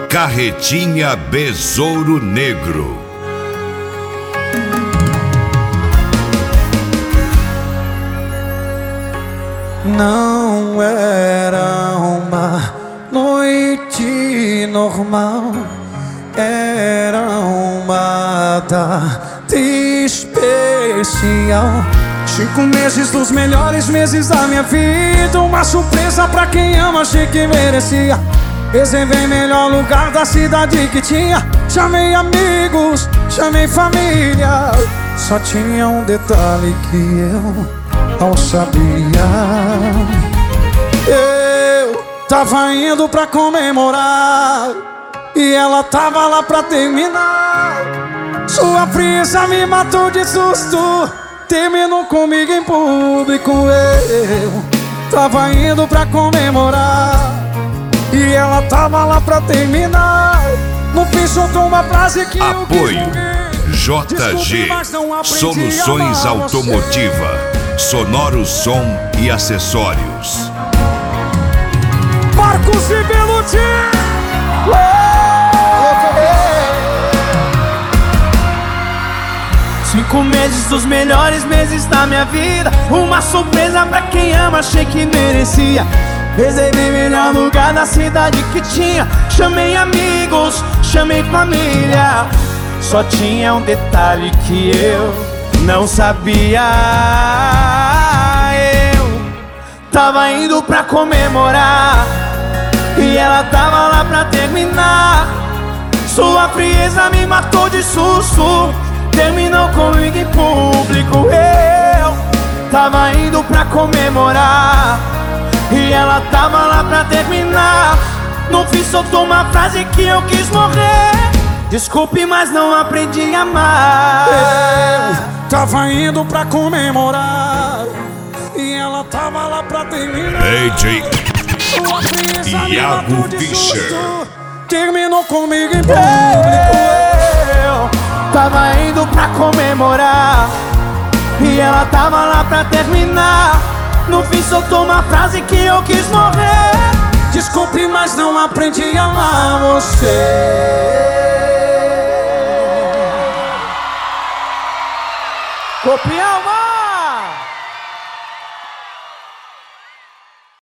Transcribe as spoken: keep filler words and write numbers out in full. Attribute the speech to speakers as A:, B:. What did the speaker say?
A: Carretinha Besouro Negro.
B: Não era uma noite normal, era uma data especial. Cinco meses dos melhores meses da minha vida, uma surpresa pra quem ama, achei que merecia. Reservei melhor lugar da cidade que tinha. Chamei amigos, chamei família. Só tinha um detalhe que eu não sabia. Eu tava indo pra comemorar e ela tava lá pra terminar. Sua frieza me matou de susto, terminou comigo em público. Eu tava indo pra comemorar e ela tava lá pra terminar. No fim soltou uma frase que
A: Apoio J G Soluções Automotiva, sonoro som e acessórios.
B: Marcos e Beluti.
C: Cinco meses dos melhores meses da minha vida, uma surpresa pra quem ama, achei que merecia. Reservei melhor lugar da cidade que tinha. Chamei amigos, chamei família. Só tinha um detalhe que eu não sabia. Eu tava indo pra comemorar e ela tava lá pra terminar. Sua frieza me matou de susto, terminou comigo em público. Eu tava indo pra comemorar e ela tava lá pra terminar. No fim soltou uma frase que eu quis morrer. Desculpe, mas não aprendi a amar.
B: Eu tava indo pra comemorar e ela tava lá pra terminar.
A: D J Iago Fischer
B: terminou comigo em público.
C: Eu tava indo pra comemorar e ela tava lá pra terminar. No fim soltou uma frase que eu quis morrer.
B: Desculpe, mas não aprendi a amar você.
C: Copião.